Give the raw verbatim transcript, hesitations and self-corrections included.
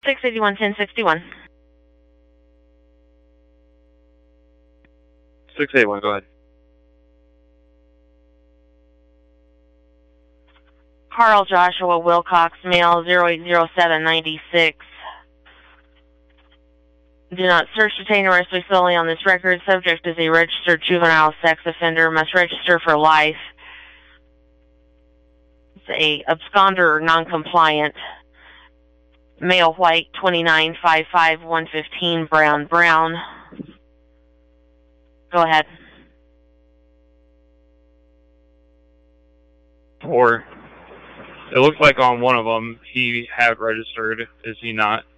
six eighty-one ten sixty-one. six eighty-one, go ahead. Carl Joshua Wilcox, male, zero eight zero seven ninety-six. Do not search, detain, arrest solely on this record. Subject is a registered juvenile sex offender. Must register for life. It's a absconder or non-compliant. Male, white, twenty-nine, five five, one fifteen, brown, brown. Go ahead. Four. It looks like on one of them he had registered. Is he not?